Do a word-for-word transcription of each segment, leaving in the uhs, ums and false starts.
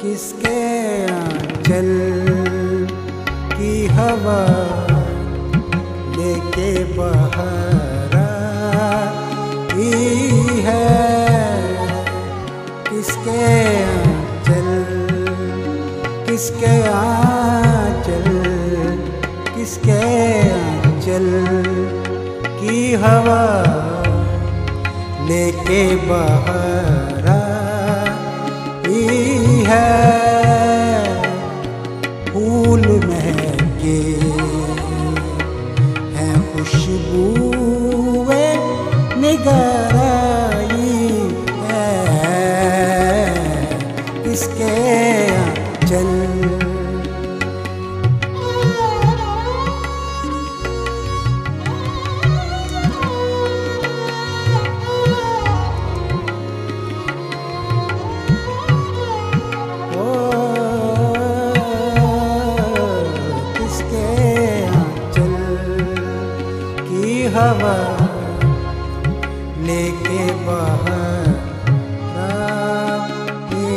किसके आंचल की हवा लेके बाहर आई है। किसके आंचल किसके आंचल किसके आंचल की हवा लेके बाहर आई है। फूल महके हैं खुशबूए निगार आई है। किसके आंचल हवा लेके बाहर आए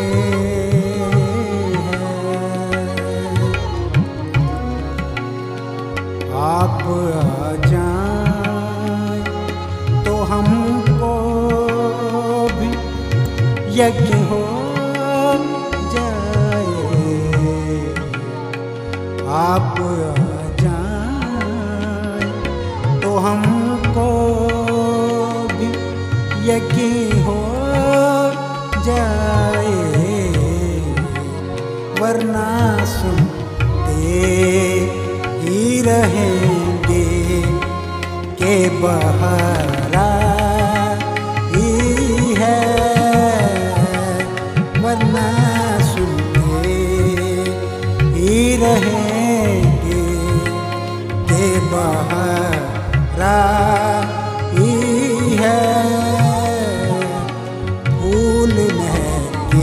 हैं। आप आ जाएं तो हमको भी यज्ञ हो जाए। आप हमको भी यकीन हो जाए। वरना सुनते ही रहेंगे के बाहर आई है। वरना सुनते ही रहेंगे के बाहर आई है। फूल महके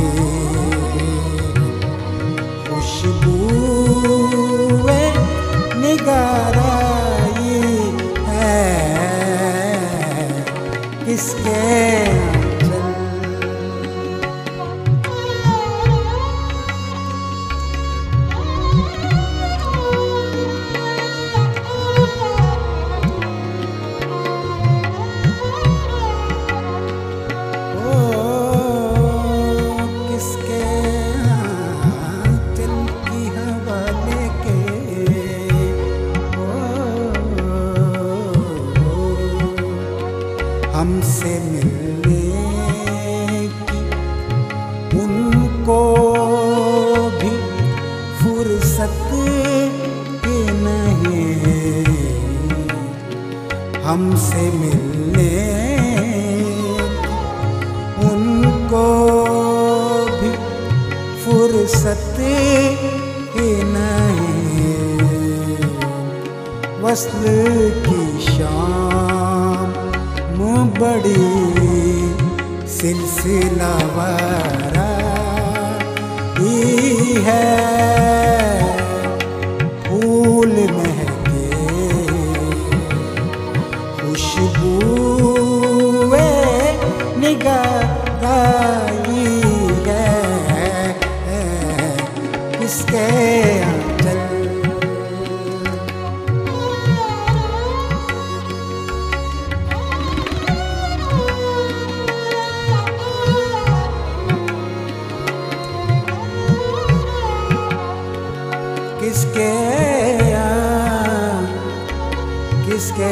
खुशबूए निगार आई है। किसके हमसे मिलने की उनको भी फुर्सत ही नहीं। हमसे मिलने की उनको भी फुर्सत ही नहीं। वस्ल की शाम बड़ी सिलसिलावार आई है। फूल महके खुशबूए निगार आई है। किसके आंचल किसके किसके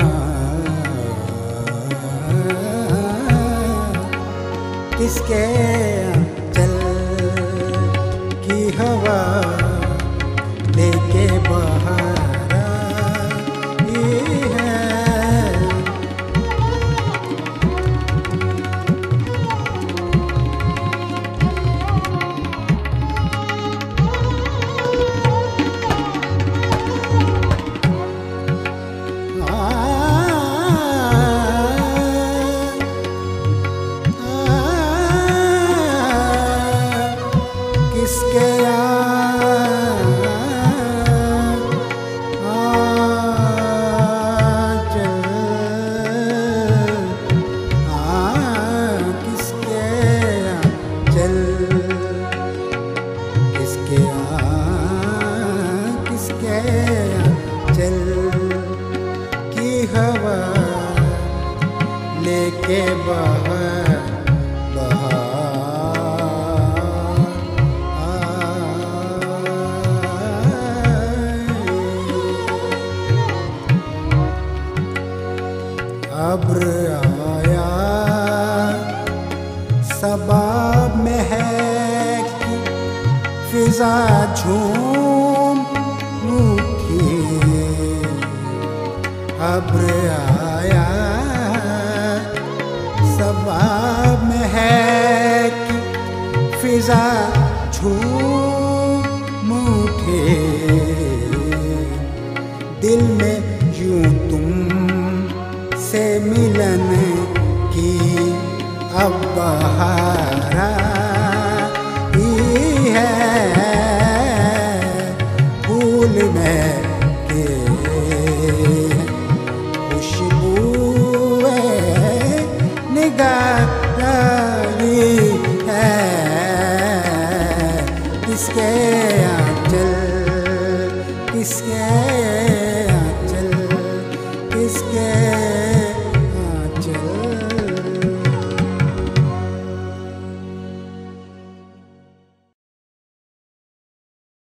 किसके आंचल की हवा लेके बाहर आई है। किसके फिजा झूम उठी, अब्र आया सबा में है कि फिजा झूम उठे, दिल में यूं तुम से मिलन की अब बहार आई है, फूल में के खुशबू निगारी है, किसके आंचल किसके